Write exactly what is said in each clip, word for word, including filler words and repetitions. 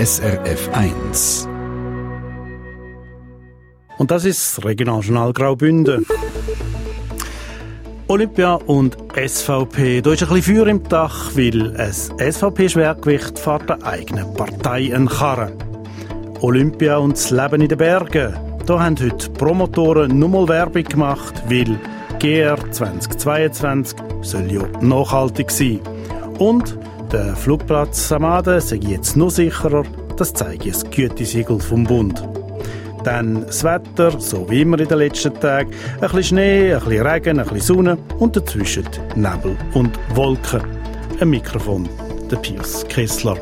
S R F eins. Und das ist das Regionaljournal Graubünden. Olympia und S V P. Da ist ein bisschen Feuer im Dach, weil ein S V P-Schwergewicht fährt der eigenen Partei einen Karren. Olympia und das Leben in den Bergen. Da haben heute Promotoren nur mal Werbung gemacht, weil G R zwanzig zweiundzwanzig soll ja nachhaltig sein. Und der Flugplatz Samaden sei jetzt noch sicherer, das zeige das Gütesiegel vom Bund. Dann das Wetter, so wie immer in den letzten Tagen. Ein bisschen Schnee, ein bisschen Regen, ein bisschen Sonne und dazwischen Nebel und Wolken. Ein Mikrofon, der Pius Kessler.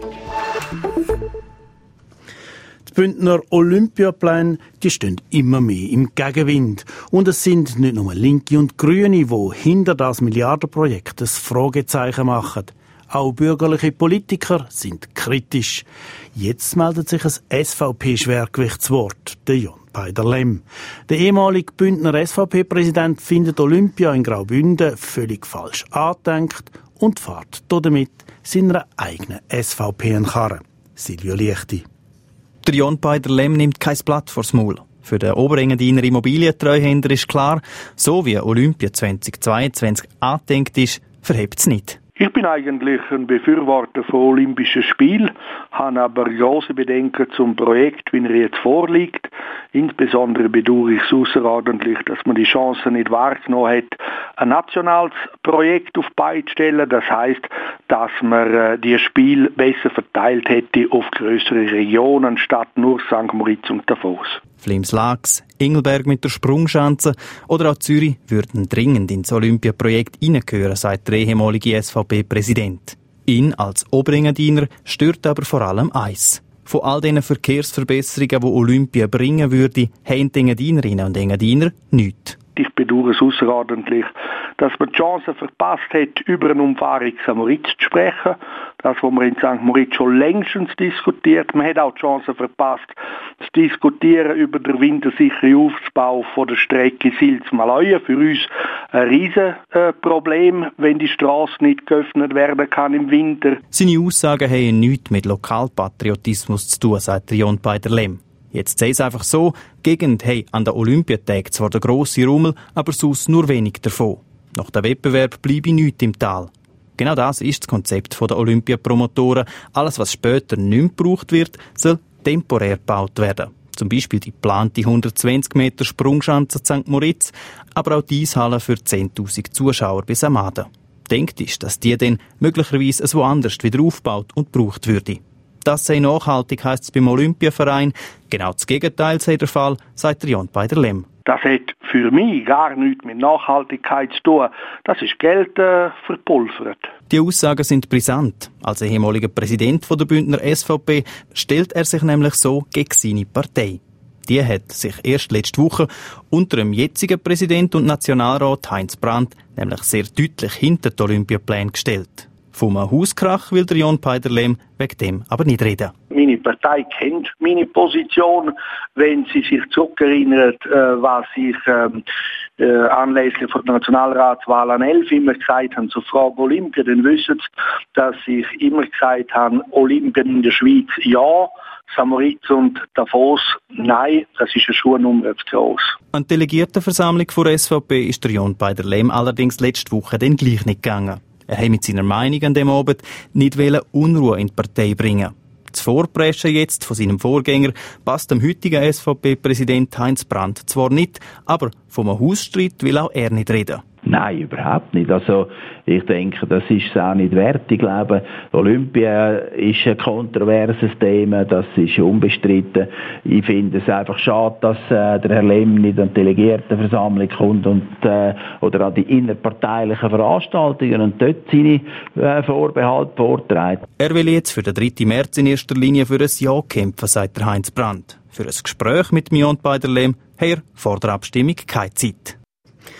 Die Bündner Olympiapläne, die stehen immer mehr im Gegenwind. Und es sind nicht nur Linke und Grüne, die hinter das Milliardenprojekt das Fragezeichen machen. Auch bürgerliche Politiker sind kritisch. Jetzt meldet sich ein S V P-Schwergewicht zu Wort, der Jon Peider-Lemm. Der ehemalige Bündner S V P-Präsident findet Olympia in Graubünden völlig falsch angedenkt und fährt damit seiner eigenen S V P einen Karren. Silvio Liechti. Der Jon Peider-Lemm nimmt kein Blatt vors Maul. Für den Oberengadiner Immobilientreuhänder ist klar, so wie Olympia zwanzig zweiundzwanzig angedenkt ist, verhebt es nicht. Ich bin eigentlich ein Befürworter von Olympischen Spielen, habe aber große Bedenken zum Projekt, wie er jetzt vorliegt. Insbesondere bedauere ich es außerordentlich, dass man die Chance nicht wahrgenommen hat, ein nationales Projekt auf die Beine zu stellen. Das heisst, dass man äh, die Spiele besser verteilt hätte auf grössere Regionen, statt nur Sankt Moritz und Davos. Flims-Lax, Engelberg mit der Sprungschanze oder auch Zürich würden dringend ins Olympiaprojekt hineingehören, sagt der ehemalige S V P-Präsident. Ihn als Oberengadiner stört aber vor allem eins. Von all diesen Verkehrsverbesserungen, die Olympia bringen würde, haben die Engadinerinnen und Engadiner nichts. Ich bedauere es außerordentlich, dass man die Chance verpasst hat, über eine Umfahrung Sankt Moritz zu sprechen. Das, was man in Sankt Moritz schon längstens diskutiert. Man hat auch die Chance verpasst, zu diskutieren über den wintersicheren Aufbau von der Strecke Silz-Malauen. Für uns ein Riesenproblem, wenn die Strasse nicht geöffnet werden kann im Winter. Seine Aussagen haben nichts mit Lokalpatriotismus zu tun, sagt Jon Peider-Lemm. Jetzt sei es einfach so, die Gegend haben an den Olympiatagen zwar den grossen Rummel, aber sonst nur wenig davon. Nach dem Wettbewerb bleibe nichts im Tal. Genau das ist das Konzept der Olympiapromotoren. Alles, was später nicht mehr gebraucht wird, soll temporär gebaut werden. Zum Beispiel die geplante hundertzwanzig Meter Sprungschanze Sankt Moritz, aber auch die Eishalle für zehntausend Zuschauer bis Samaden. Denkt ist, dass die dann möglicherweise es woanders wieder aufgebaut und gebraucht würde. Das sei nachhaltig, heisst es beim Olympiaverein. Genau das Gegenteil sei der Fall, sagt Jon Peider-Lemm. Das hat für mich gar nichts mit Nachhaltigkeit zu tun. Das ist Geld äh, verpulvert. Die Aussagen sind brisant. Als ehemaliger Präsident der Bündner S V P stellt er sich nämlich so gegen seine Partei. Die hat sich erst letzte Woche unter dem jetzigen Präsident und Nationalrat Heinz Brandt nämlich sehr deutlich hinter die Olympiapläne gestellt. Vom Hauskrach will der Jon Peider-Lemm wegen dem aber nicht reden. Meine Partei kennt meine Position. Wenn sie sich zurückerinnert, äh, was ich ähm, äh, anlässlich von der Nationalratswahl an elf immer gesagt habe zur Frage Olympia, dann wissen sie, dass ich immer gesagt habe, Olympien in der Schweiz ja, Sankt Moritz und Davos nein, das ist eine Schuhnummer zu gross. An die Delegiertenversammlung der S V P ist der Jon Peider-Lemm allerdings letzte Woche dann gleich nicht gegangen. Er wollte mit seiner Meinung an dem Abend nicht Unruhe in die Partei bringen. Das Vorpreschen jetzt von seinem Vorgänger passt dem heutigen S V P-Präsident Heinz Brandt zwar nicht, aber vom Hausstreit will auch er nicht reden. Nein, überhaupt nicht. Also ich denke, das ist es auch nicht wert. Ich glaube, Olympia ist ein kontroverses Thema, das ist unbestritten. Ich finde es einfach schade, dass äh, der Herr Lemm nicht an die Delegiertenversammlung kommt und, äh, oder an die innerparteilichen Veranstaltungen und dort seine äh, Vorbehalte vorträgt. Er will jetzt für den dritten März in erster Linie für ein Ja kämpfen, sagt der Heinz Brandt. Für ein Gespräch mit Jon Peider-Lemm hat er vor der Abstimmung keine Zeit.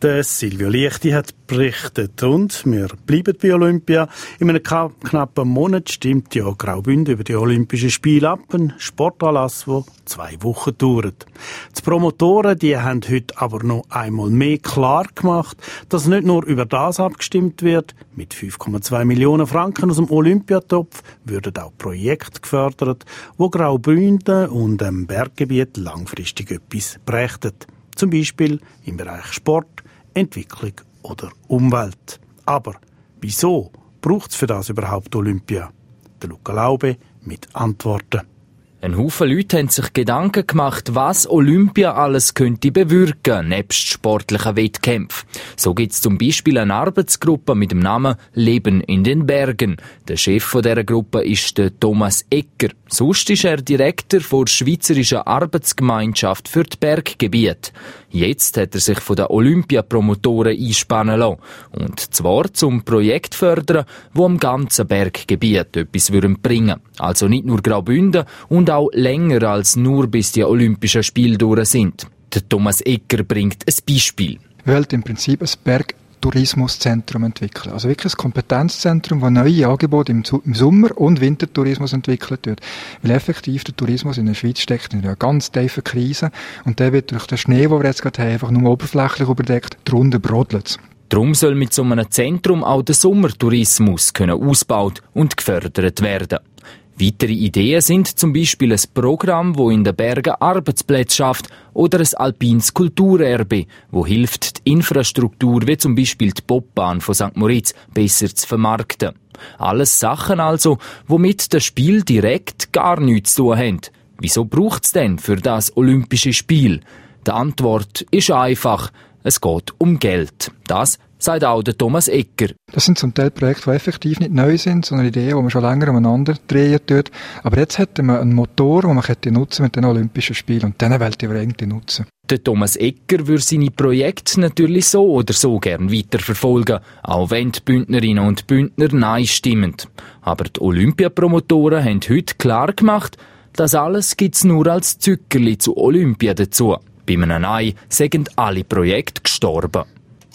Der Silvio Liechti hat berichtet und wir bleiben bei Olympia. In einem knappen Monat stimmt ja Graubünden über die Olympischen Spiele ab, ein Sportanlass, der zwei Wochen dauert. Die Promotoren, die haben heute aber noch einmal mehr klar gemacht, dass nicht nur über das abgestimmt wird. Mit fünf Komma zwei Millionen Franken aus dem Olympiatopf würden auch Projekte gefördert, wo Graubünden und dem Berggebiet langfristig etwas brächten. Zum Beispiel im Bereich Sport, Entwicklung oder Umwelt. Aber wieso braucht es für das überhaupt Olympia? Der Luca Laube mit Antworten. Ein Haufen Leute haben sich Gedanken gemacht, was Olympia alles könnte bewirken, nebst sportlichen Wettkämpfen. So gibt es zum Beispiel eine Arbeitsgruppe mit dem Namen Leben in den Bergen. Der Chef von dieser Gruppe ist der Thomas Egger. Sonst ist er Direktor der Schweizerischen Arbeitsgemeinschaft für die Berggebiete. Jetzt hat er sich von den Olympiapromotoren einspannen lassen. Und zwar zum Projekt fördern, wo am ganzen Berggebiet etwas bringen würden. Also nicht nur Graubünden und auch länger als nur bis die Olympischen Spiele durch sind. Der Thomas Egger bringt ein Beispiel. Wir wollten im Prinzip ein Bergtourismuszentrum entwickeln. Also wirklich ein Kompetenzzentrum, das neue Angebote im Sommer- und Wintertourismus entwickelt wird. Weil effektiv der Tourismus in der Schweiz steckt in einer ganz tiefen Krise und der wird durch den Schnee, den wir jetzt gerade haben, einfach nur oberflächlich überdeckt, drunter brodelt. Darum soll mit so einem Zentrum auch der Sommertourismus können ausgebaut und gefördert werden. Weitere Ideen sind zum Beispiel ein Programm, das in den Bergen Arbeitsplätze schafft, oder ein alpines Kulturerbe, das hilft, die Infrastruktur wie zum Beispiel die Bobbahn von Sankt Moritz besser zu vermarkten. Alles Sachen also, die mit dem Spiel direkt gar nichts zu tun haben. Wieso braucht es denn für das Olympische Spiel? Die Antwort ist einfach. Es geht um Geld. Das sagt auch der Thomas Egger. Das sind zum Teil Projekte, die effektiv nicht neu sind, sondern Ideen, die man schon länger umeinander drehen tut. Aber jetzt hätten wir einen Motor, den man nutzen mit den Olympischen Spielen. Und diesen wollen wir irgendwie nutzen. Der Thomas Egger würde seine Projekte natürlich so oder so gern weiterverfolgen, auch wenn die Bündnerinnen und Bündner Nein stimmen. Aber die Olympiapromotoren haben heute klar gemacht, das alles gibt es nur als Zückerli zu Olympia dazu. Bei einem Nein sind alle Projekte gestorben.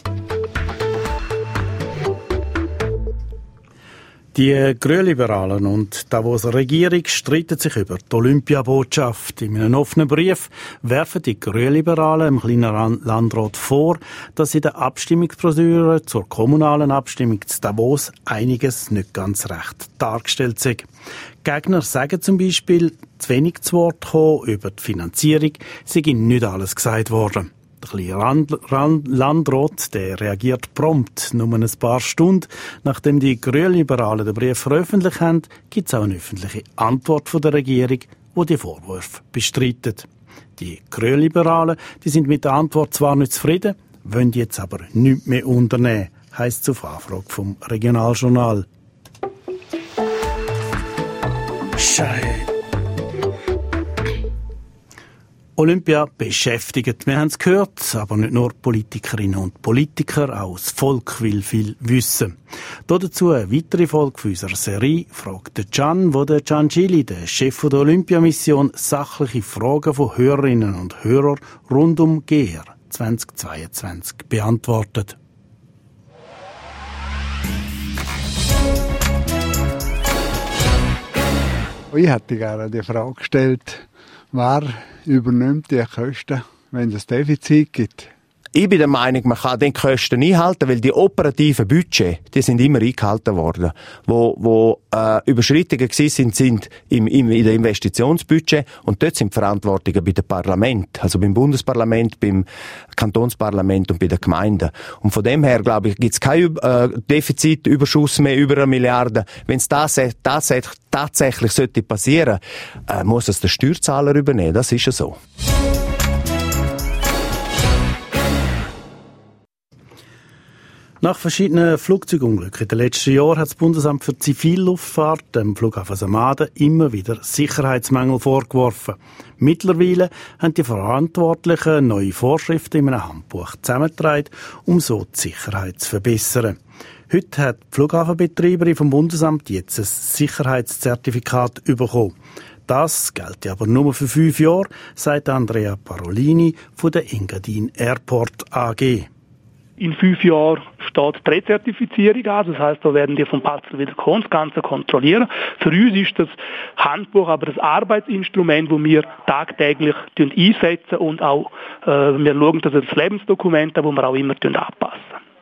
Die Grünliberalen und die Davoser Regierung streiten sich über die Olympiabotschaft. In einem offenen Brief werfen die Grünliberalen im kleinen Landrat vor, dass in der Abstimmungsprozedur zur kommunalen Abstimmung zu Davos einiges nicht ganz recht dargestellt sei. Gegner sagen zum Beispiel, zu wenig zu Wort kommen über die Finanzierung, sei nicht alles gesagt worden. Der kleine Landrat, der reagiert prompt. Nur ein paar Stunden, nachdem die Grünliberalen den Brief veröffentlicht haben, gibt es auch eine öffentliche Antwort von der Regierung, die die Vorwürfe bestreitet. Die Grünliberalen, die sind mit der Antwort zwar nicht zufrieden, wollen jetzt aber nichts mehr unternehmen, heisst es auf Anfrage vom Regionaljournal. Scheiße. Olympia beschäftigt. Wir haben es gehört, aber nicht nur Politikerinnen und Politiker, auch das Volk will viel wissen. Dazu eine weitere Folge von unserer Serie «Fragt der Can», wo der Giangilli, der Chef der Olympiamission, sachliche Fragen von Hörerinnen und Hörern rund um G R zweitausendzweiundzwanzig beantwortet. Ich hätte gerne die Frage gestellt, wer übernimmt die Kosten, wenn es ein Defizit gibt? Ich bin der Meinung, man kann den Kosten einhalten, weil die operativen Budget, die sind immer eingehalten worden. Wo, wo äh, Überschreitungen gewesen sind, sind im, im, in der Investitionsbudget und dort sind die Verantwortungen bei dem Parlament, also beim Bundesparlament, beim Kantonsparlament und bei den Gemeinden. Und von dem her, glaube ich, gibt es keinen äh, Defizitüberschuss mehr über eine Milliarde. Wenn es das tatsächlich, tatsächlich sollte passieren, äh, muss es der Steuerzahler übernehmen. Das ist ja so. Nach verschiedenen Flugzeugunglücken in den letzten Jahren hat das Bundesamt für Zivilluftfahrt dem Flughafen Samaden immer wieder Sicherheitsmängel vorgeworfen. Mittlerweile haben die Verantwortlichen neue Vorschriften in einem Handbuch zusammengetragen, um so die Sicherheit zu verbessern. Heute hat die Flughafenbetreiberin vom Bundesamt jetzt ein Sicherheitszertifikat bekommen. Das gilt aber nur für fünf Jahre, sagt Andrea Parolini von der Engadin Airport A G. In fünf Jahren steht die Rezertifizierung an, das heisst, da werden die vom Patzer wieder kommen, das Ganze kontrollieren. Für uns ist das Handbuch aber das Arbeitsinstrument, das wir tagtäglich einsetzen und auch äh, wir schauen, dass es das Lebensdokument ist, das wir auch immer anpassen.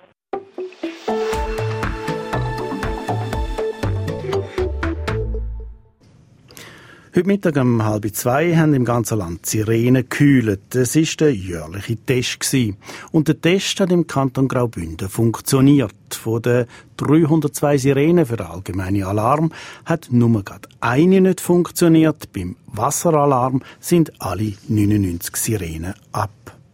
Heute Mittag um halb zwei haben im ganzen Land Sirenen gekühlt. Es war der jährliche Test. Und der Test hat im Kanton Graubünden funktioniert. Von den dreihundertzwei Sirenen für den allgemeinen Alarm hat nur gerade eine nicht funktioniert. Beim Wasseralarm sind alle neunundneunzig Sirenen ab.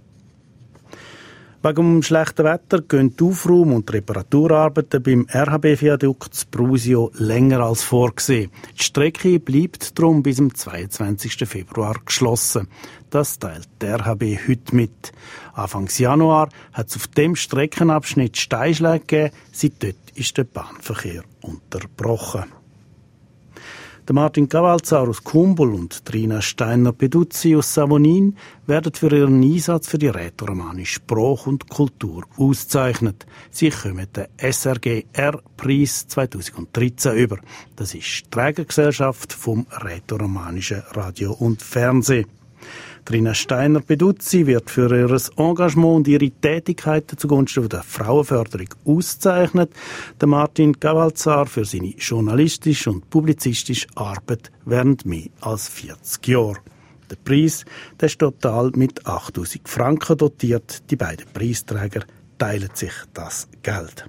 Wegen dem schlechten Wetter gehen die Aufräum- und Reparaturarbeiten beim R H B-Viadukt Brusio länger als vorgesehen. Die Strecke bleibt darum bis zum zweiundzwanzigsten Februar geschlossen. Das teilt der R H B heute mit. Anfangs Januar hat es auf dem Streckenabschnitt Steinschläge gegeben. Seitdem ist der Bahnverkehr unterbrochen. Der Martin Cavalzar aus Kumbel und Trina Steiner-Peduzzi aus Savonin werden für ihren Einsatz für die rätoromanische Sprache und Kultur ausgezeichnet. Sie kommen den S R G R-Preis zweitausenddreizehn über. Das ist die Trägergesellschaft vom rätoromanischen Radio und Fernsehen. Trina Steiner-Peduzzi wird für ihr Engagement und ihre Tätigkeiten zugunsten der Frauenförderung ausgezeichnet. Der Martin Cavalzar für seine journalistische und publizistische Arbeit während mehr als vierzig Jahren. Der Preis der ist total mit achttausend Franken dotiert. Die beiden Preisträger teilen sich das Geld.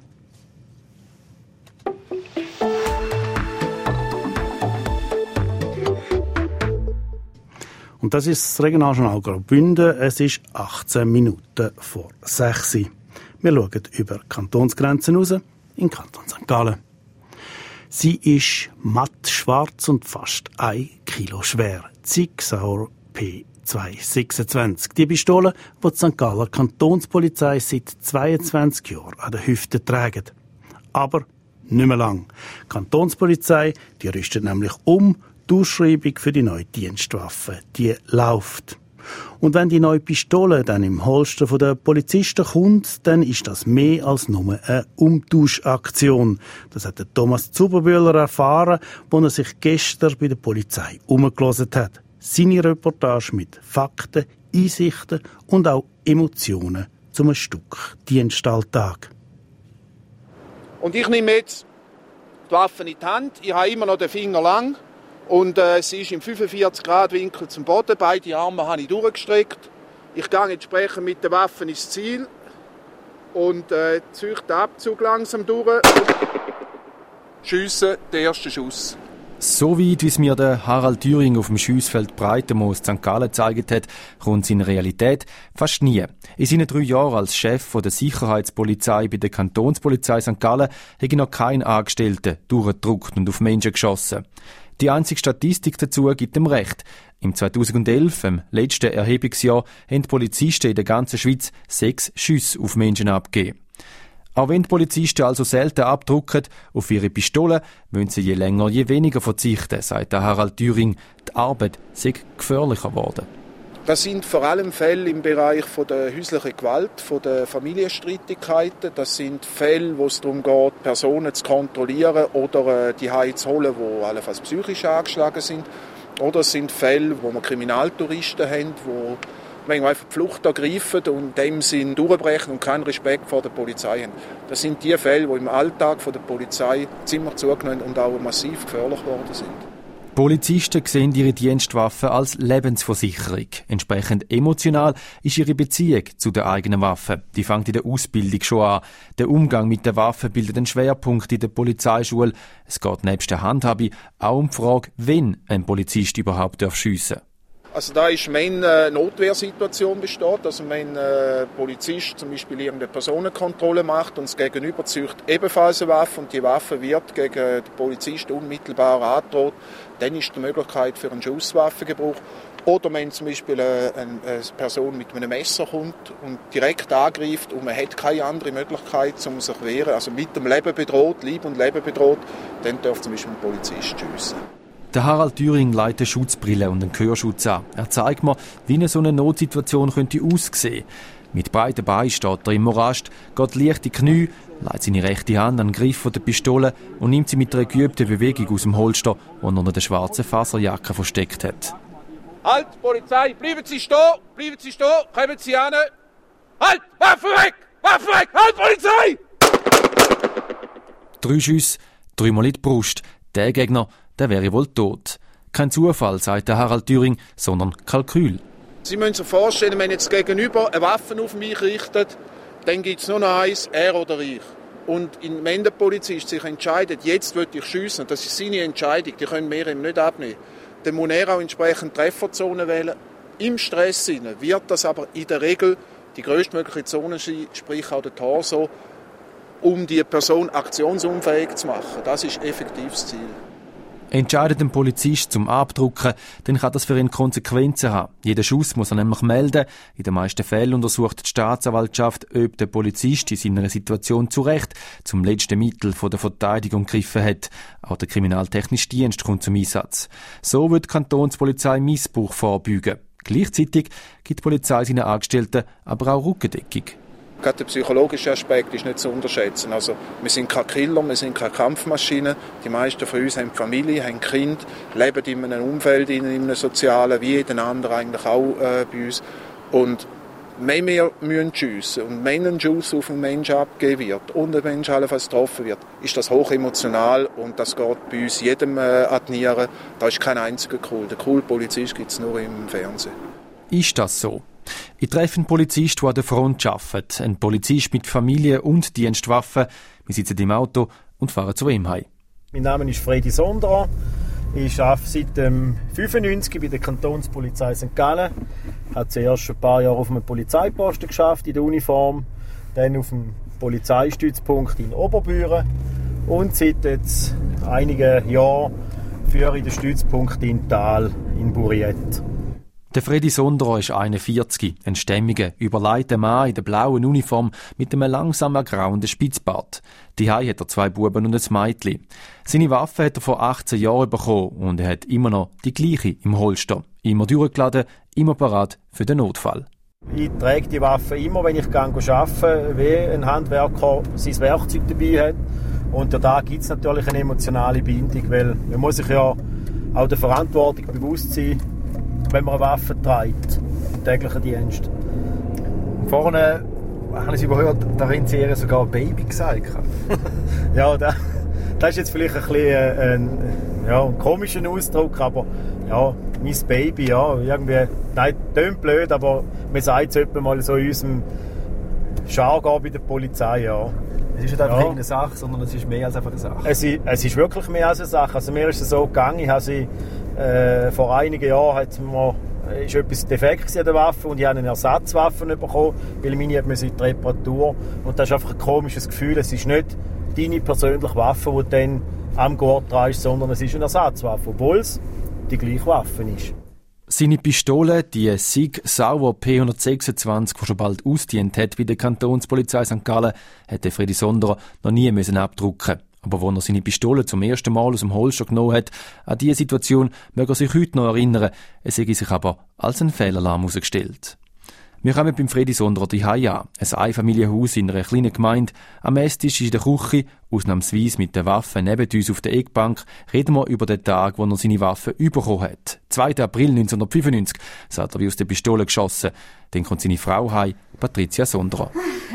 Und das ist das Regionaljournal Graubünden. Es ist achtzehn Minuten vor sechs. Wir schauen über Kantonsgrenzen raus in Kanton Sankt Gallen. Sie ist matt schwarz und fast ein Kilo schwer. Sig Sauer P zweihundertsechsundzwanzig. Die Pistole, die die Sankt Galler Kantonspolizei seit zweiundzwanzig Jahren an der Hüfte trägt. Aber nicht mehr lang. Die Kantonspolizei, die rüstet nämlich um. Die Ausschreibung für die neue Dienstwaffe, die läuft. Und wenn die neue Pistole dann im Holster der Polizisten kommt, dann ist das mehr als nur eine Umtauschaktion. Das hat der Thomas Zuberbühler erfahren, als er sich gestern bei der Polizei umgelassen hat. Seine Reportage mit Fakten, Einsichten und auch Emotionen zum Stück Dienstalltag. Und ich nehme jetzt die Waffe in die Hand. Ich habe immer noch den Finger lang. Und äh, sie ist im fünfundvierzig Grad Winkel zum Boden. Beide Arme habe ich durchgestreckt. Ich gehe entsprechend mit den Waffen ins Ziel und äh, ziehe den Abzug langsam durch. Schiessen, der erste Schuss. So weit, wie es mir der Harald Thüring auf dem Schiessfeld Breitenmoos Sankt Gallen gezeigt hat, kommt es in Realität fast nie. In seinen drei Jahren als Chef der Sicherheitspolizei bei der Kantonspolizei Sankt Gallen habe ich noch keinen Angestellten durchgedrückt und auf Menschen geschossen. Die einzige Statistik dazu gibt ihm recht. Im zweitausendelf, im letzten Erhebungsjahr, haben die Polizisten in der ganzen Schweiz sechs Schüsse auf Menschen abgegeben. Auch wenn die Polizisten also selten abdrucken, auf ihre Pistolen müssen sie je länger, je weniger verzichten, sagt der Harald Thüring. Die Arbeit sei gefährlicher geworden. Das sind vor allem Fälle im Bereich von der häuslichen Gewalt, von der Familienstreitigkeiten. Das sind Fälle, wo es darum geht, Personen zu kontrollieren oder äh, die Heim zu holen, die allenfalls psychisch angeschlagen sind. Oder es sind Fälle, wo wir Kriminaltouristen haben, die manchmal einfach die Flucht ergreifen und in dem Sinn durchbrechen und keinen Respekt vor der Polizei haben. Das sind die Fälle, die im Alltag von der Polizei ziemlich zugenommen und auch massiv gefährlich geworden sind. Polizisten sehen ihre Dienstwaffe als Lebensversicherung. Entsprechend emotional ist ihre Beziehung zu der eigenen Waffe. Die fängt in der Ausbildung schon an. Der Umgang mit der Waffe bildet einen Schwerpunkt in der Polizeischule. Es geht nebst der Handhabung auch um die Frage, wenn ein Polizist überhaupt schiessen darf. Also da ist, wenn eine Notwehrsituation besteht, also wenn ein Polizist zum Beispiel irgendeine Personenkontrolle macht und das Gegenüber zieht ebenfalls eine Waffe und die Waffe wird gegen den Polizisten unmittelbar angedroht, dann ist die Möglichkeit für einen Schusswaffengebrauch. Oder wenn zum Beispiel eine, eine Person mit einem Messer kommt und direkt angreift und man hat keine andere Möglichkeit, um sich zu wehren, also mit dem Leben bedroht, Leib und Leben bedroht, dann darf zum Beispiel ein Polizist schiessen. Der Harald Thüring leitet Schutzbrille und einen Gehörschutz an. Er zeigt mir, wie eine so eine Notsituation könnte aussehen. Mit breiten Beinen steht er im Morast, geht leicht in die Knie, legt seine rechte Hand an den Griff der Pistole und nimmt sie mit einer geübten Bewegung aus dem Holster, das er unter der schwarzen Faserjacke versteckt hat. Halt, Polizei, bleiben Sie stehen, bleiben Sie stehen, kommen Sie hin. Halt, Waffen weg, Waffen weg, halt, Polizei! Drei Schüsse, dreimal in die Brust. Der Gegner, der wäre wohl tot. Kein Zufall, sagt der Harald Thüring, sondern Kalkül. Sie müssen sich vorstellen, wenn jetzt gegenüber eine Waffe auf mich richtet, dann gibt es nur noch eins, er oder ich. Und wenn der Polizist sich entscheidet, jetzt will ich schiessen, das ist seine Entscheidung, die können wir ihm nicht abnehmen, dann muss er auch entsprechend Trefferzonen wählen. Im Stress wird das aber in der Regel die größtmögliche Zone sein, sprich auch der Torso, um die Person aktionsunfähig zu machen. Das ist effektiv das Ziel. Entscheidet ein Polizist zum Abdrucken, dann kann das für ihn Konsequenzen haben. Jeden Schuss muss er nämlich melden. In den meisten Fällen untersucht die Staatsanwaltschaft, ob der Polizist in seiner Situation zu Recht zum letzten Mittel der Verteidigung gegriffen hat. Auch der Kriminaltechnische Dienst kommt zum Einsatz. So wird die Kantonspolizei Missbrauch vorbeugen. Gleichzeitig gibt die Polizei seinen Angestellten aber auch Rückendeckung. Gerade der psychologische Aspekt ist nicht zu unterschätzen. Also, wir sind keine Killer, wir sind keine Kampfmaschinen. Die meisten von uns haben Familie, haben Kinder, leben in einem Umfeld, in einem sozialen, wie jeder andere eigentlich auch äh, bei uns. Und wenn wir müssen schiessen und wenn ein Schuss auf einen Menschen abgegeben wird und ein Mensch allenfalls getroffen wird, ist das hochemotional und das geht bei uns jedem äh, an die Nieren. Da ist kein einziger cool. Der coole Polizist gibt es nur im Fernsehen. Ist das so? Ich treffe einen Polizist, der an der Front arbeitet. Ein Polizist mit Familie und Dienstwaffe. Wir sitzen im Auto und fahren zu ihm heim. Mein Name ist Fredi Sonderer. Ich arbeite seit dem fünfundneunzig bei der Kantonspolizei Sankt Gallen. Ich habe zuerst ein paar Jahre auf einem Polizeiposten geschafft in der Uniform, dann auf dem Polizeistützpunkt in Oberbüren und seit jetzt einigen Jahren führe ich den Stützpunkt in Thal in Buriet. Der Fredi Sonderer ist einundvierzig, ein stämmiger, überleiter Mann in der blauen Uniform mit einem langsam ergrauenden Spitzbart. Daheim hat er zwei Buben und ein Mädchen. Seine Waffe hat er vor achtzehn Jahren bekommen und er hat immer noch die gleiche im Holster. Immer durchgeladen, immer parat für den Notfall. Ich trage die Waffe immer, wenn ich arbeite, wie ein Handwerker sein Werkzeug dabei hat. Und da gibt es natürlich eine emotionale Bindung, weil man muss sich ja auch der Verantwortung bewusst sein, wenn man eine Waffe trägt, im täglichen Dienst. Vorne habe ich überhört, da haben sie ihr sogar Baby gesagt. Ja, das, das ist jetzt vielleicht ein bisschen ein, ja, ein komischer Ausdruck, aber ja, mein Baby, ja, irgendwie, nein, klingt blöd, aber man sagt es etwa mal so in unserem Jargon bei der Polizei, ja. Es ist nicht einfach ja. eine Sache, sondern es ist mehr als einfach eine Sache. Es ist, es ist wirklich mehr als eine Sache. Also mir ist es so gegangen, ich habe sie Äh, vor einigen Jahren hat mir, ist etwas defekt an der Waffe und ich habe eine Ersatzwaffe bekommen, weil meine hat in die Reparatur. Und das ist einfach ein komisches Gefühl. Es ist nicht deine persönliche Waffe, die dann am Gurt trägst, sondern es ist eine Ersatzwaffe, obwohl es die gleiche Waffe ist. Seine Pistole, die Sig Sauer P hundertsechsundzwanzig, die schon bald ausdient hat bei der Kantonspolizei Sankt Gallen, hätte Fredi Sonderer noch nie müssen abdrucken. Aber als er seine Pistole zum ersten Mal aus dem Holster genommen hat, an diese Situation möge er sich heute noch erinnern. Es sei sich aber als ein Fehlalarm herausgestellt. Wir kommen beim Fredi Sonderer daheim an. Ein Einfamilienhaus in einer kleinen Gemeinde. Am Esstisch in der Küche, ausnahmsweise mit der Waffe neben uns auf der Eckbank, reden wir über den Tag, wo er seine Waffe bekommen hat. zweiter April neunzehnhundertfünfundneunzig, sagt er wie aus der Pistole geschossen. Dann kommt seine Frau heim, Patricia Sonderer.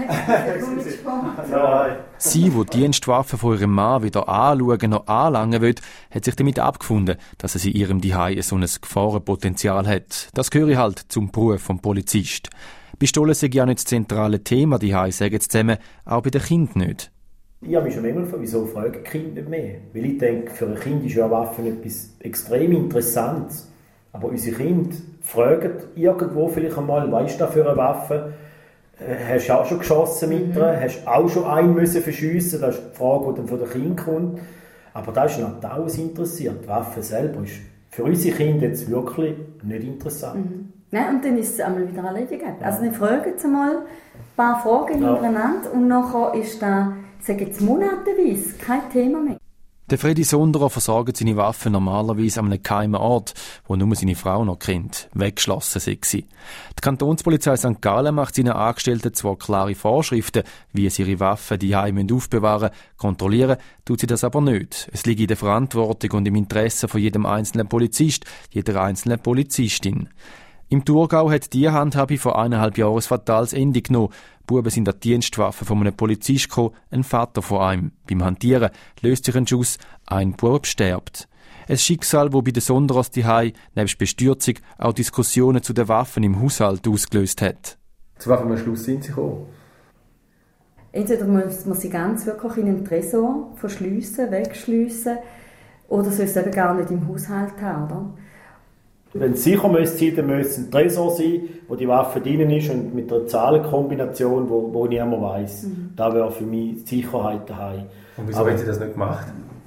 Sie, die die Dienstwaffe von ihrem Mann wieder anschauen, noch anlangen will, hat sich damit abgefunden, dass es in ihrem Zuhause so ein Gefahrenpotenzial hat. Das gehöre halt zum Beruf vom Polizist. Pistolen sind ja nicht das zentrale Thema daheim, sagen sie zusammen, auch bei den Kindern nicht. Ich habe mich schon manchmal gefragt, wieso fragen die Kinder nicht mehr? Weil ich denke, für ein Kind ist ja eine Waffe etwas extrem Interessantes. Aber unsere Kinder fragen irgendwo vielleicht einmal, was ist das für eine Waffe? Hast du auch schon geschossen mit ihr? Mhm. Hast du auch schon einen müssen verschiessen? Das ist die Frage, die dann von den Kindern kommt. Aber das ist nicht alles interessiert. Die Waffe selber ist für unsere Kinder jetzt wirklich nicht interessant. Mhm. Ja, und dann ist es einmal wieder erledigt. Also dann fragen sie mal ein paar Fragen ja. hintereinander und nachher ist da, ich sage jetzt monatenweise, kein Thema mehr. Der Freddy Sonderer versorgt seine Waffen normalerweise an einem geheimen Ort, wo nur seine Frau noch kennt, weggeschlossen sei sie. Die Kantonspolizei Sankt Gallen macht seinen Angestellten zwar klare Vorschriften, wie sie ihre Waffen die Heime aufbewahren, kontrollieren tut sie das aber nicht. Es liegt in der Verantwortung und im Interesse von jedem einzelnen Polizist, jeder einzelnen Polizistin. Im Thurgau hat die Handhabe vor eineinhalb Jahren ein fatales Ende genommen. Buben sind an die Dienstwaffe von einem Polizist gekommen, ein Vater von einem. Beim Hantieren löst sich ein Schuss, ein Bub stirbt. Ein Schicksal, das bei den Sonderers daheim nebst Bestürzung auch Diskussionen zu den Waffen im Haushalt ausgelöst hat. Zu welchem Schluss sind Sie gekommen? Entweder muss man sie ganz wirklich in einen Tresor verschliessen, wegschliessen, oder soll es eben gar nicht im Haushalt haben, oder? Wenn es sicher müsste sein, dann müsste es ein Tresor sein, wo die Waffe drin ist und mit einer Zahlenkombination, wo, wo niemand weiss. Mhm. Das wäre für mich die Sicherheit daheim. Und wieso haben Sie das nicht gemacht?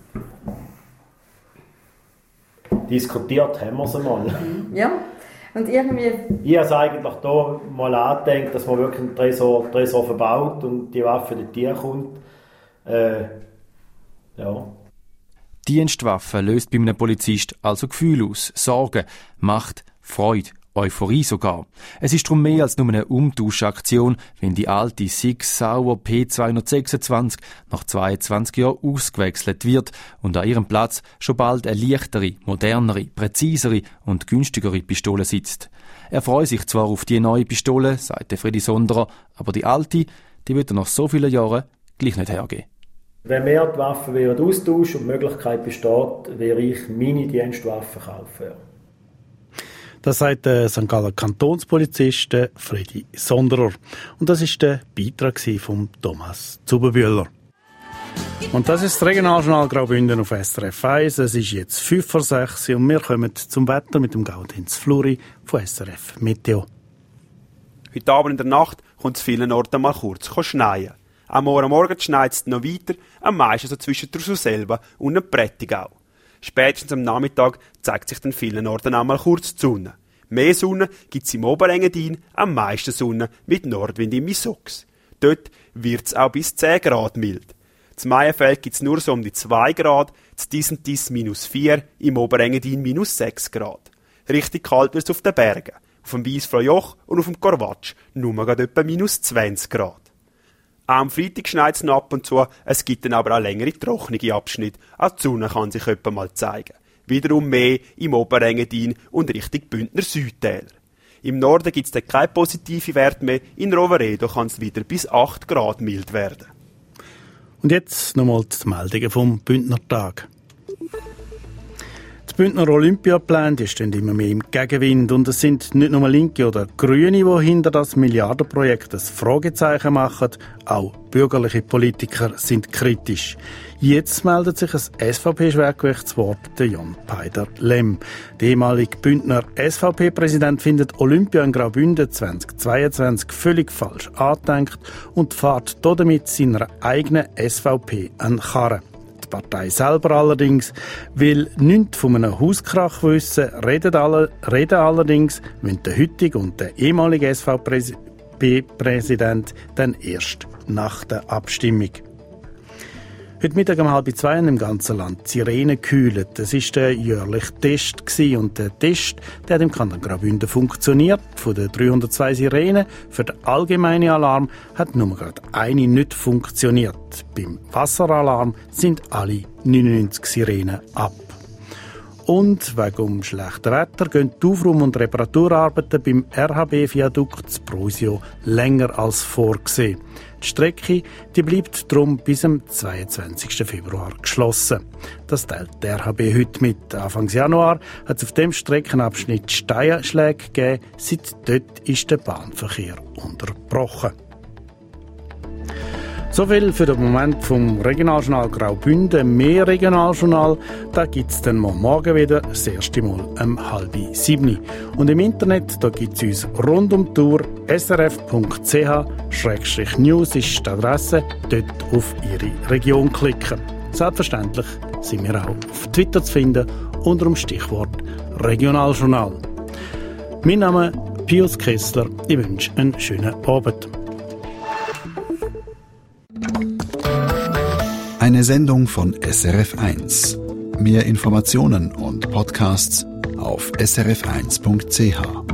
Diskutiert haben wir es einmal. Mhm. Ja, und irgendwie... Ich habe es eigentlich hier mal angedenkt, dass man wirklich einen Tresor, Tresor verbaut und die Waffe dort kommt. Äh, ja... Dienstwaffe löst bei einem Polizist also Gefühle aus, Sorgen, Macht, Freude, Euphorie sogar. Es ist darum mehr als nur eine Umtauschaktion, wenn die alte Sig Sauer P zweihundertsechsundzwanzig nach zweiundzwanzig Jahren ausgewechselt wird und an ihrem Platz schon bald eine leichtere, modernere, präzisere und günstigere Pistole sitzt. Er freut sich zwar auf die neue Pistole, sagt der Freddy Sonderer, aber die alte, die wird er nach so vielen Jahren gleich nicht hergeben. Wenn mehr die Waffen austauschen und die Möglichkeit besteht, wäre ich meine Dienstwaffe kaufen. Ja. Das sagt der Sankt Galler Kantonspolizist Freddy Sonderer. Und das war der Beitrag von Thomas Zuberbühler. Und das ist das Regionaljournal Graubünden auf S R F eins. Es ist jetzt fünf vor sechs und wir kommen zum Wetter mit dem Gaudenz Fluri von S R F Meteo. Heute Abend in der Nacht kommt es vielen Orten mal kurz schneien. Am Morgen, Morgen schneit es noch weiter, am meisten so zwischen Drusselselva und dem Prättigau. Spätestens am Nachmittag zeigt sich an vielen Orten einmal kurz die Sonne. Mehr Sonne gibt es im Oberengadin, am meisten Sonne mit Nordwind im Misox. Dort wird es auch bis zehn Grad mild. Zum Maienfeld gibt es nur so um die zwei Grad, zu Disentis minus vier, im Oberengadin minus sechs Grad. Richtig kalt wird es auf den Bergen, auf dem Wiesfraujoch und auf dem Korvatsch, nur gerade etwa minus zwanzig Grad. Am Freitag schneit es noch ab und zu, es gibt dann aber auch längere trockene Abschnitte. Auch die Sonne kann sich etwa mal zeigen. Wiederum mehr im Oberengadin und Richtung Bündner Südtäler. Im Norden gibt es dann keine positive Werte mehr, in Roveredo kann es wieder bis acht Grad mild werden. Und jetzt nochmal die Meldungen vom Bündner Tag. Die Bündner Olympiapläne, die stehen immer mehr im Gegenwind und es sind nicht nur Linke oder Grüne, die hinter das Milliardenprojekt ein Fragezeichen machen, auch bürgerliche Politiker sind kritisch. Jetzt meldet sich ein S V P-Schwergewicht zu Wort, der Jan Peider-Lemm. Der ehemalige Bündner S V P-Präsident findet Olympia in Graubünden zweitausendzweiundzwanzig völlig falsch angedenkt und fährt damit seiner eigenen S V P an den Karren. Die Partei selber allerdings will nichts von einem Hauskrach wissen, redet, alle, reden allerdings, wenn der heutige und der ehemalige S V P-Präsident dann erst nach der Abstimmung. Heute Mittag um halb zwei im ganzen Land Sirenen gekühlt. Das war der jährliche Test gewesen. Und der Test, der hat im Kanton Graubünden funktioniert. Von den dreihundertzwei Sirenen für den allgemeinen Alarm hat nur gerade eine nicht funktioniert. Beim Wasseralarm sind alle neunundneunzig Sirenen ab. Und wegen schlechten Wetter gehen die Aufräum- und Reparaturarbeiten beim R H B-Viadukt Brosio länger als vorgesehen. Die Strecke die bleibt darum bis zum zweiundzwanzigsten Februar geschlossen. Das teilt der R H B heute mit. Anfang Januar hat es auf dem Streckenabschnitt Steinschläge gegeben. Seit dort ist der Bahnverkehr unterbrochen. So viel für den Moment vom Regionaljournal Graubünden. Mehr Regionaljournal, da gibt es dann mal morgen wieder, das erste Mal um halb sieben. Und im Internet, da gibt es uns rund um die Tour. S R F Punkt C H Schrägstrich News ist die Adresse, dort auf Ihre Region klicken. Selbstverständlich sind wir auch auf Twitter zu finden unter dem Stichwort Regionaljournal. Mein Name ist Pius Kessler. Ich wünsche einen schönen Abend. Eine Sendung von S R F eins. Mehr Informationen und Podcasts auf s r f eins punkt c h.